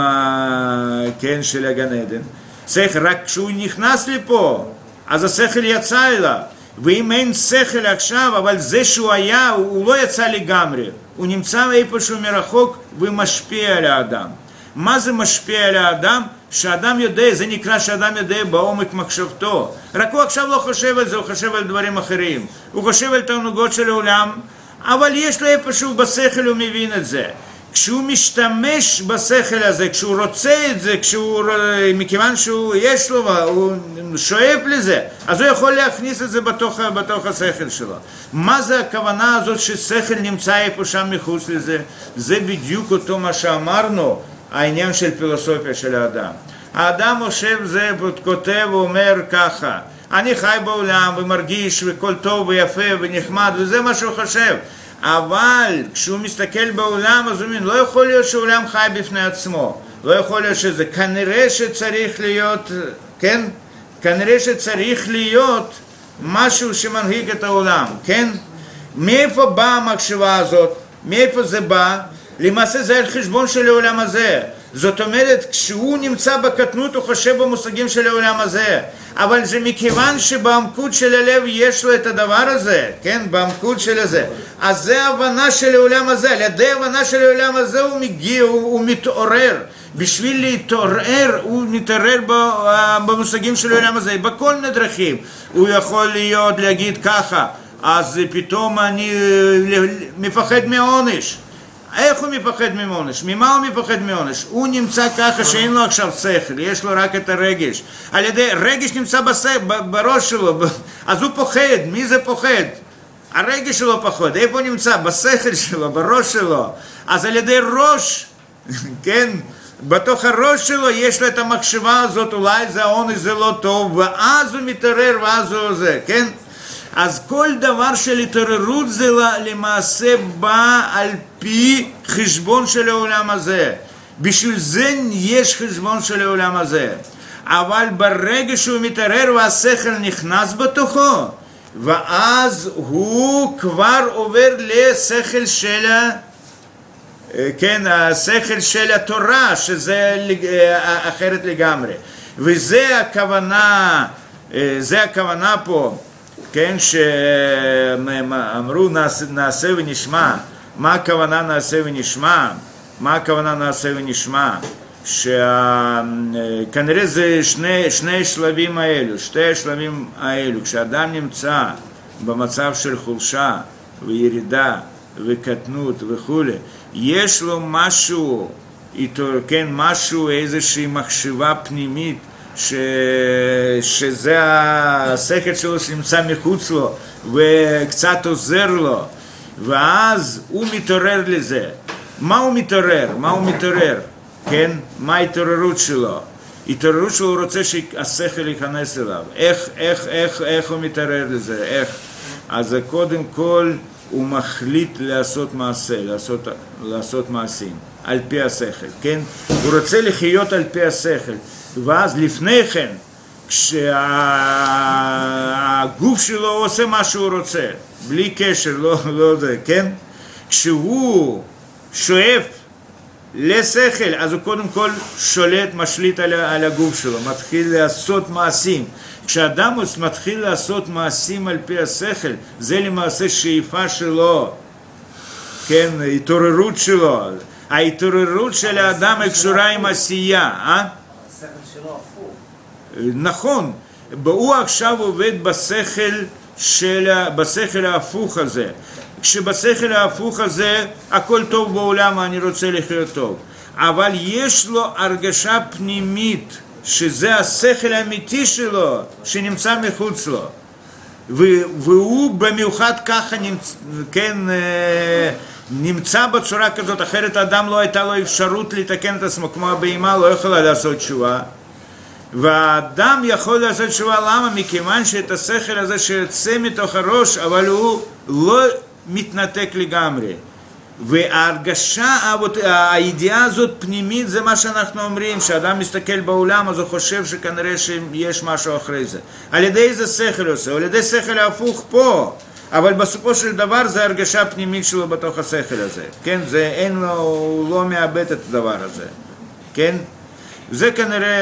Speaker 1: כן, של הגן עדן. שכל, רק כשהוא נכנס לפה, אז השכל יצא אליו. ואם אין שכל עכשיו, אבל זה שהוא היה, הוא לא יצא לגמרי. הוא נמצא איפשהו מרחוק ומשפיע על האדם. מה זה משפיע על האדם? שאדם יודע, זה נקרא שאדם יודע בעומק מחשבתו. רק הוא עכשיו לא חושב על זה, הוא חושב על דברים אחרים. הוא חושב על תענוגות של העולם, אבל יש לו איפשהו בשכל, הוא מבין את זה. כשהוא משתמש בשכל הזה, כשהוא רוצה את זה, מכיוון שהוא יש לו, הוא שואף לזה, אז הוא יכול להכניס את זה בתוך השכל שלו. מה זה הכוונה הזאת ששכל נמצא איפה שם מחוץ לזה? זה בדיוק אותו מה שאמרנו, העניין של פילוסופיה של האדם. האדם חושב זה, כותב ואומר ככה, אני חי בעולם ומרגיש וכל טוב ויפה ונחמד, וזה מה שהוא חושב. אבל כשהוא מסתכל בעולם, אז הוא אומר, לא יכול להיות שהעולם חי בפני עצמו. לא יכול להיות שזה, כנראה שצריך להיות, כן? כנראה שצריך להיות משהו שמנהיג את העולם, כן? מאיפה באה המחשבה הזאת? מאיפה זה בא? למעשה זה על חשבון של העולם הזה. זאת אומרת, כשהוא נמצא בקטנות הוא חושב במושגים של העולם הזה, אבל זה מכיוון שבעמקות של הלב יש לו את הדבר הזה, כן? בעמקות של הזה. אז זה הבנה של העולם הזה, על ידי הבנה של העולם הזה הוא מגיע, הוא מתעורר. בשביל להתעורר, הוא מתעורר במושגים של העולם הזה, בכל מיני דרכים. הוא יכול להגיד ככה, אז פתאום אני מפחד מעונש. איך הוא מפחד מעונש? ממה הוא מפחד מעונש? הוא נמצא ככה שאין לו עכשיו שכל, יש לו רק את הרגש. על ידי רגש נמצא בראש שלו, אז הוא פוחד. מי זה פוחד? הרגש שלו פוחד. איפה הוא נמצא? בשכל שלו, בראש שלו. אז על ידי ראש, כן, בתוך הראש שלו יש לו את המחשבה הזאת, אולי זה העונש, זה לא טוב, ואז הוא מתעורר, ואז הוא זה, כן? אז כל דבר של התעוררות זה למעשה בא על פי חשבון של העולם הזה. בשביל זה יש חשבון של העולם הזה. אבל ברגע שהוא מתעורר והשכל נכנס בתוכו, ואז הוא כבר עובר לשכל של, כן, השכל של התורה, שזה אחרת לגמרי. וזה הכוונה, זה הכוונה פה. כן, שאמרו נעשה ונשמע. מה הכוונה נעשה ונשמע? מה הכוונה נעשה ונשמע? שכנראה זה שני שלבים האלו, שתי השלבים האלו. כשאדם נמצא במצב של חולשה וירידה וקטנות וכו', יש לו משהו, כן, משהו, איזושהי מחשבה פנימית, שזה השכל שלו שנמצא מחוץ לו וקצת עוזר לו, ואז הוא מתעורר לזה. מה הוא מתעורר? כן? מה ההתעוררות שלו? התעוררות שלו הוא רוצה שהשכל ייכנס אליו. איך הוא מתעורר לזה? איך? אז קודם כל הוא מחליט לעשות מעשה, לעשות מעשים על פי השכל, כן? הוא רוצה לחיות על פי השכל. ואז לפני כן, כשהגוף שלו עושה מה שהוא רוצה, בלי קשר, לא זה, כן? כשהוא שואף לשכל, אז הוא קודם כל שולט, משליט על הגוף שלו, מתחיל לעשות מעשים. כשאדם מתחיל לעשות מעשים על פי השכל, זה למעשה שאיפה שלו, כן, התעוררות שלו. ההתעוררות של האדם קשורה עם עשייה,
Speaker 3: השכל שלו הפוך.
Speaker 1: נכון, הוא עכשיו עובד בשכל ההפוך הזה. כשבשכל ההפוך הזה הכל טוב בעולם, אני רוצה לחיות טוב, אבל יש לו הרגשה פנימית שזה השכל האמיתי שלו שנמצא מחוץ לו, והוא במיוחד ככה נמצא בצורה כזאת, אחרת האדם לא הייתה לו אפשרות לתקן את עצמו, כמו הבהמה לא יכולה לעשות תשובה, והאדם יכול לעשות תשובה. למה? מכיוון שאת השכל הזה שיוצא מתוך הראש, אבל הוא לא מתנתק לגמרי, וההרגשה, הידיעה הזאת פנימית, זה מה שאנחנו אומרים, שאדם מסתכל בעולם אז הוא חושב שכנראה שיש משהו אחרי זה. על ידי איזה שכל עושה? על ידי שכל ההפוך פה, אבל בסופו של דבר זה הרגשה פנימית שלו בתוך השכל הזה, כן? זה אין לו, הוא לא מאבד את הדבר הזה, כן? זה כנראה,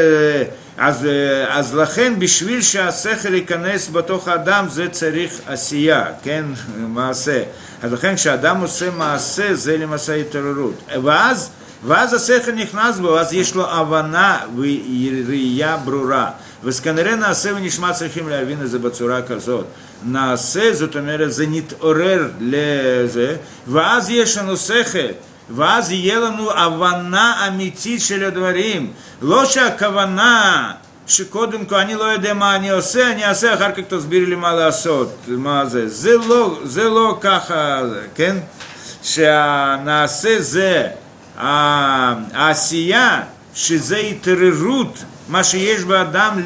Speaker 1: אז לכן בשביל שהשכל ייכנס בתוך האדם זה צריך עשייה, כן? מעשה. אז לכן כשאדם עושה מעשה זה למעשה התעוררות. ואז השכל נכנס בו, אז יש לו הבנה וראייה ברורה. אז כנראה נעשה ונשמע צריכים להבין את זה בצורה כזאת. נעשה, זאת אומרת, זה נתעורר לזה, ואז יש לנו שכל. ואז יהיה לנו הבנה אמיתית של הדברים. לא שהכוונה שקודם כל אני לא יודע מה אני עושה, אני אעשה, אחר כך תסביר לי מה לעשות, מה זה. זה לא ככה, כן? שהנעשה זה העשייה, שזה התעוררות, מה שיש באדם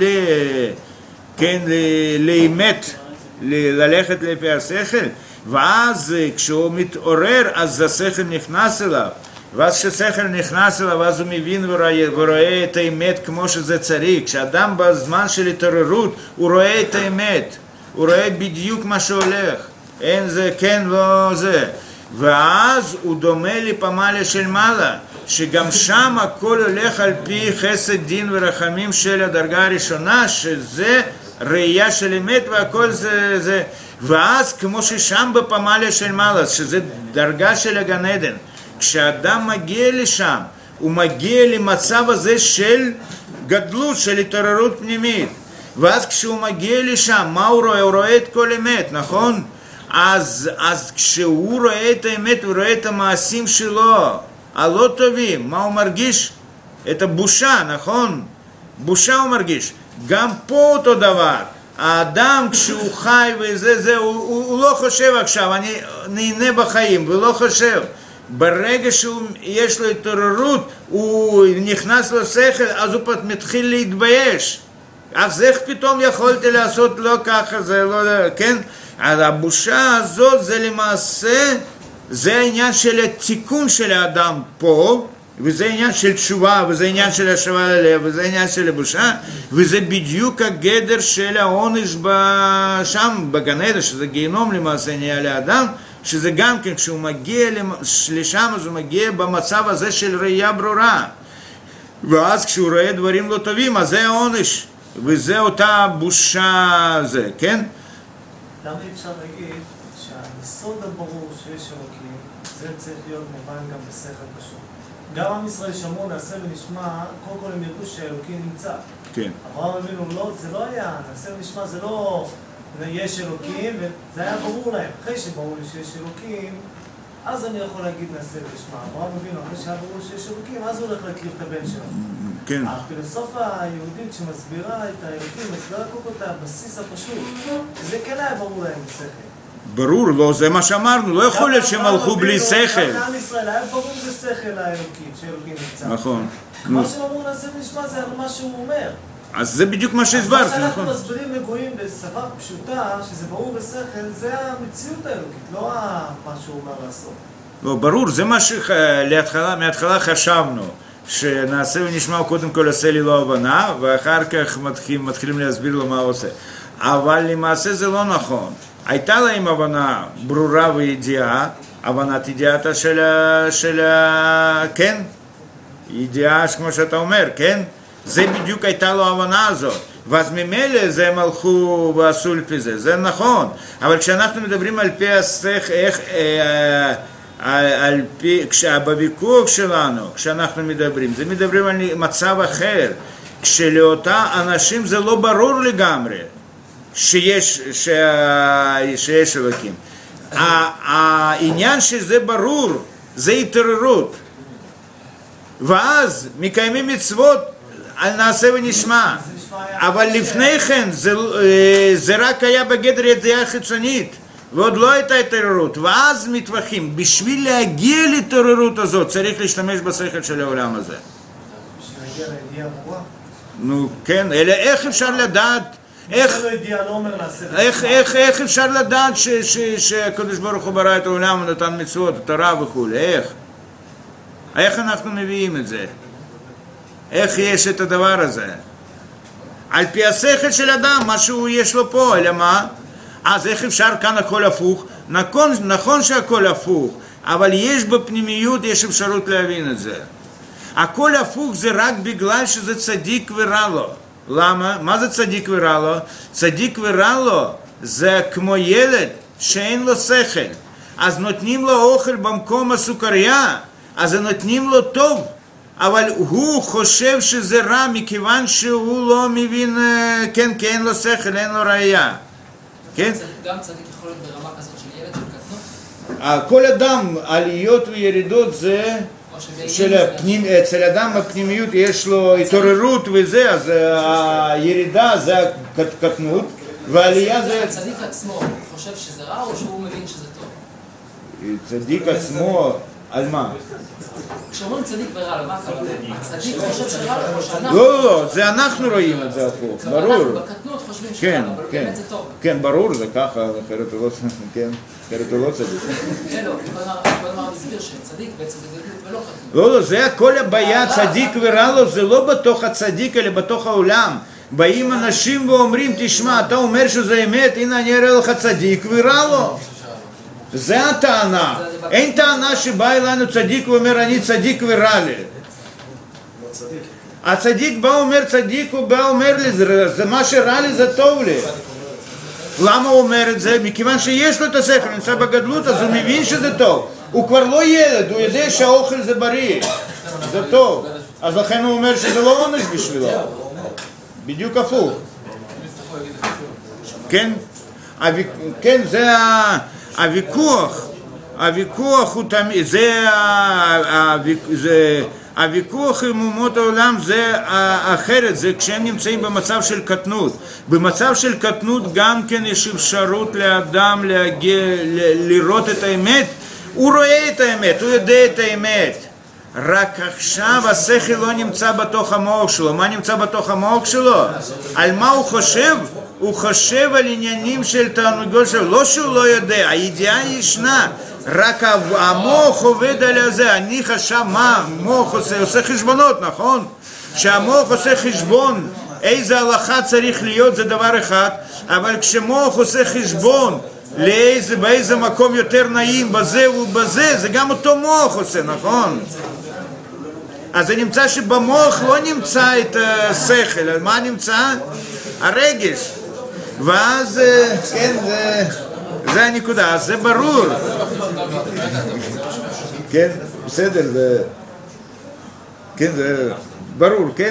Speaker 1: לאמת, ללכת לפי השכל. ואז כשהוא מתעורר אז השכל נכנס אליו, ואז כשהשכל נכנס אליו אז הוא מבין ורואה את האמת כמו שזה צריך. כשאדם בזמן של התעוררות הוא רואה את האמת, הוא רואה בדיוק מה שהולך, אין זה כן לא זה, ואז הוא דומה לפמליה של מעלה, שגם שם הכל הולך על פי חסד דין ורחמים של הדרגה הראשונה, שזה ראייה של אמת, והכל זה ואז כמו ששם בפמליה של מעלה, שזה דרגה של הגן עדן, כשאדם מגיע לשם הוא מגיע למצב הזה של גדלות, של התעוררות פנימית, ואז כשהוא מגיע לשם מה הוא רואה? הוא רואה את כל אמת, נכון? אז כשהוא רואה את האמת הוא רואה את המעשים שלו הלא טובים, מה הוא מרגיש? את הבושה, נכון? בושה הוא מרגיש. גם פה אותו דבר, האדם כשהוא חי וזה, הוא לא חושב עכשיו, אני נהנה בחיים, ולא חושב. ברגע שיש לו התעוררות, הוא נכנס לשכל, אז הוא מתחיל להתבייש. אז איך פתאום יכולתי לעשות לא ככה, זה לא, כן? אז הבושה הזאת זה למעשה, זה העניין של התיקון של האדם פה, וזה עניין של תשובה, וזה עניין של השבה ללב, וזה עניין של הבושה, וזה בדיוק הגדר של העונש שם בגן עדן, שזה גיהנום למעשה נהיה לאדם, שזה גם כן כשהוא מגיע לשם אז הוא מגיע במצב הזה של ראייה ברורה, ואז כשהוא רואה דברים לא טובים אז זה העונש, וזה אותה בושה זה, כן?
Speaker 3: למה אפשר להגיד שהיסוד הברור שיש אלוקים זה צריך להיות מובן גם בשכל פשוט? גם עם ישראל שמעו נעשה ונשמע, קודם כל הם ידעו שהאלוקים נמצא.
Speaker 1: כן.
Speaker 3: אברהם אבינו, זה לא היה, נעשה ונשמע זה לא יש אלוקים, וזה היה ברור להם. אחרי שברור לי שיש אלוקים, אז אני יכול להגיד נעשה ונשמע. אברהם אבינו, אחרי שהיה ברור שיש אלוקים, אז הוא הולך להקריב את הבן שלו.
Speaker 1: כן.
Speaker 3: הפילוסופיה היהודית שמסבירה את האלוקים, מסבירה קודם כל את הבסיס הפשוט. זה כן היה ברור להם בשכל.
Speaker 1: ברור, לא, זה מה שאמרנו, לא יכול להיות שהם הלכו בלי שכל.
Speaker 3: גם עם ישראל היה ברור בשכל האלוקים, שאלוקים נמצא.
Speaker 1: נכון.
Speaker 3: מה שאמרו נעשה ונשמע זה על מה שהוא אומר.
Speaker 1: אז זה בדיוק מה שהסברתי, נכון.
Speaker 3: מה שאנחנו מסבירים לגויים בשפה פשוטה, שזה ברור בשכל, זה המציאות האלוקית, לא מה שהוא אומר לעשות.
Speaker 1: לא, ברור, זה מה שמההתחלה חשבנו, שנעשה ונשמע קודם כל עושה לי לא הבנה, ואחר כך מתחילים להסביר לו מה הוא עושה. אבל למעשה זה לא נכון. הייתה להם הבנה ברורה וידיעה, הבנת ידיעתה כן, ידיעה כמו שאתה אומר, כן? זה בדיוק הייתה לו ההבנה הזאת. ואז ממילא זה הם הלכו ועשו לפי זה, זה נכון. אבל כשאנחנו מדברים על פי השכל, בוויכוח שלנו, כשאנחנו מדברים, זה מדברים על מצב אחר. כשלאותה אנשים זה לא ברור לגמרי שיש אלוקים. העניין שזה ברור, זה התעוררות. ואז מקיימים מצוות על נעשה ונשמע. אבל לפני כן זה רק היה בגדר ידיעה חיצונית, ועוד לא הייתה התעוררות. ואז מתווכחים, בשביל להגיע להתעוררות הזאת צריך להשתמש בשכל של העולם הזה.
Speaker 3: בשביל להגיע לידיעה ברורה?
Speaker 1: נו כן, אלא איך אפשר לדעת, איך אפשר לדעת שהקדוש ברוך הוא ברא את העולם ונתן מצוות, תורה וכו', איך אנחנו מביאים את זה? איך יש את הדבר הזה? על פי השכל של אדם, מה שהוא יש לו פה, אלא מה? אז איך אפשר כאן הכל הפוך? נכון שהכל הפוך, אבל יש בפנימיות, יש אפשרות להבין את זה. הכל הפוך זה רק בגלל שזה צדיק ורע לו. למה? מה זה צדיק ורע לו? צדיק ורע לו זה כמו ילד שאין לו שכל. אז נותנים לו אוכל במקום הסוכריה, אז נותנים לו טוב. אבל הוא חושב שזה רע מכיוון שהוא לא מבין, כן, כי אין לו שכל, אין לו ראייה. כן?
Speaker 4: גם צדיק יכול להיות ברמה כזאת של ילד של קטנות?
Speaker 1: כל אדם, עליות וירידות זה אצל אדם בפנימיות יש לו התעוררות וזה, אז הירידה זה הקטנות והעלייה זה...
Speaker 4: הצדיק עצמו חושב שזה רע או שהוא מבין שזה טוב?
Speaker 1: צדיק עצמו, על מה?
Speaker 4: כשאומרים צדיק ורע, למה הכוונה? הצדיק חושב שרע או שאנחנו...
Speaker 1: לא, זה אנחנו רואים את זה הפוך, ברור.
Speaker 4: אנחנו בקטנות חושבים שרע, אבל באמת זה טוב.
Speaker 1: כן, ברור, זה ככה, אחרת הוא לא צדיק.
Speaker 4: כן, לא, כל הזמן מסביר שצדיק בעצם זה גדלות ולא קטנות.
Speaker 1: לא, זה כל הבעיה, צדיק ורע לו, זה לא בתוך הצדיק, אלא בתוך העולם. באים אנשים ואומרים, תשמע, אתה אומר שזה אמת, הנה אני אראה לך צדיק ורע לו. זה הטענה. אין טענה שבא אלינו צדיק ואומר אני צדיק ורע לי. הצדיק בא אומר צדיק, הוא בא אומר לי זה מה שרע לי זה טוב לי. למה הוא אומר את זה? מכיוון שיש לו את השכל, נמצא בגדלות, אז הוא מבין שזה טוב. הוא כבר לא ילד, הוא יודע שהאוכל זה בריא, זה טוב. אז לכן הוא אומר שזה לא עונש בשבילו. בדיוק הפוך. כן? כן, זה הוויכוח הוא תמיד, הוויכוח עם אומות העולם זה אחרת, זה כשהם נמצאים במצב של קטנות. במצב של קטנות גם כן יש אפשרות לאדם להגיע, לראות את האמת. הוא רואה את האמת, הוא יודע את האמת. רק עכשיו השכל לא נמצא בתוך המוח שלו. מה נמצא בתוך המוח שלו? על מה הוא חושב? הוא חושב על עניינים של תענוגות שלו. לא שהוא לא יודע, הידיעה ישנה. רק המוח עובד על זה. אני חשב מה המוח עושה חשבונות, נכון? שהמוח עושה חשבון איזה הלכה צריך להיות זה דבר אחד, אבל כשמוח עושה חשבון באיזה מקום יותר נעים בזה ובזה, זה גם אותו מוח עושה, נכון? אז זה נמצא שבמוח לא נמצא את השכל, אז מה נמצא? הרגש. ואז, כן, זה הנקודה, אז זה ברור. כן, בסדר, כן, זה ברור, כן,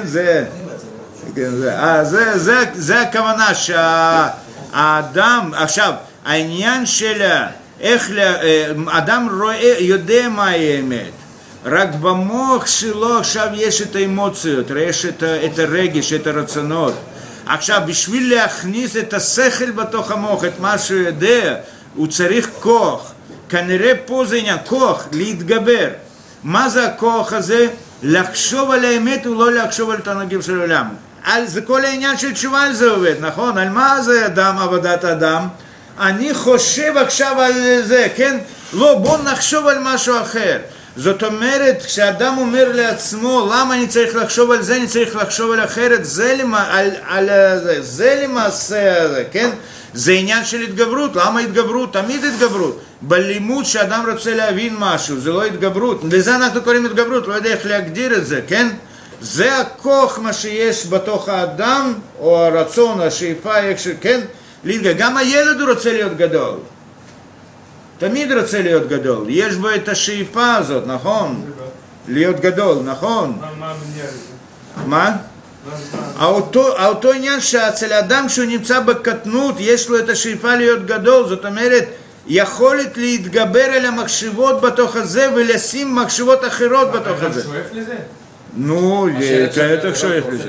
Speaker 1: זה הכוונה שהאדם, עכשיו, העניין של איך אדם יודע מהי האמת, רק במוח שלו עכשיו יש את האמוציות, יש את הרגש, את הרצונות. עכשיו, בשביל להכניס את השכל בתוך המוח, את מה שהוא יודע, הוא צריך כוח. כנראה פה זה עניין, כוח, להתגבר. מה זה הכוח הזה? לחשוב על האמת ולא לחשוב על תענוגים של העולם. זה כל העניין של תשובה על זה עובד, נכון? על מה זה אדם, עבודת האדם? אני חושב עכשיו על זה, כן? לא, בוא נחשוב על משהו אחר. זאת אומרת, כשאדם אומר לעצמו, למה אני צריך לחשוב על זה, אני צריך לחשוב על אחרת, זה למעשה, כן? זה עניין של התגברות. למה התגברות? תמיד התגברות. בלימוד שאדם רוצה להבין משהו, זה לא התגברות. לזה אנחנו קוראים התגברות, לא יודע איך להגדיר את זה, כן? זה הכוח מה שיש בתוך האדם, או הרצון, השאיפה, כן? גם הילד הוא רוצה להיות גדול. תמיד רוצה להיות גדול. יש בו את השאיפה הזאת, נכון? להיות גדול, נכון?
Speaker 2: מה המניע לזה?
Speaker 1: מה? אותו עניין שאצל האדם כשהוא נמצא בקטנות יש לו את השאיפה להיות גדול, זאת אומרת יכולת להתגבר על המחשבות בתוך הזה ולשים מחשבות אחרות בתוך הזה.
Speaker 2: אתה שואף לזה?
Speaker 1: נו, אתה שואף לזה.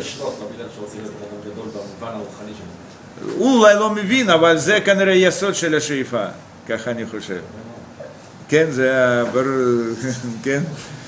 Speaker 1: הוא אולי לא מבין, אבל זה כנראה יסוד של השאיפה, ככה אני חושב. כן, זה כן?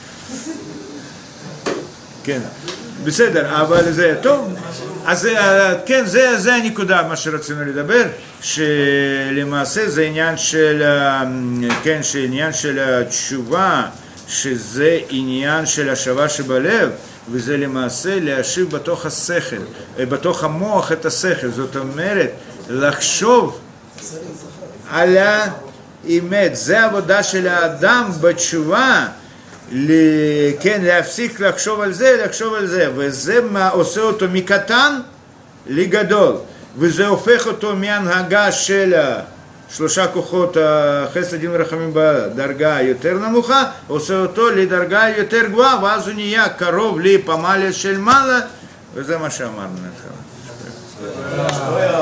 Speaker 1: כן. בסדר, אבל זה טוב. אז כן, זה הנקודה, מה שרצינו לדבר, שלמעשה זה עניין של, כן, שעניין של התשובה, שזה עניין של השבה שבלב, וזה למעשה להשיב בתוך השכל, בתוך המוח את השכל, זאת אומרת, לחשוב על האמת, זה העבודה של האדם בתשובה, כן, להפסיק לחשוב על זה, וזה מה עושה אותו מקטן לגדול, וזה הופך אותו מהנהגה של שלושה כוחות חסד דין ורחמים בדרגה יותר נמוכה, עושה אותו לדרגה יותר גבוהה, ואז הוא נהיה קרוב לפמליה של מעלה, וזה מה שאמרנו.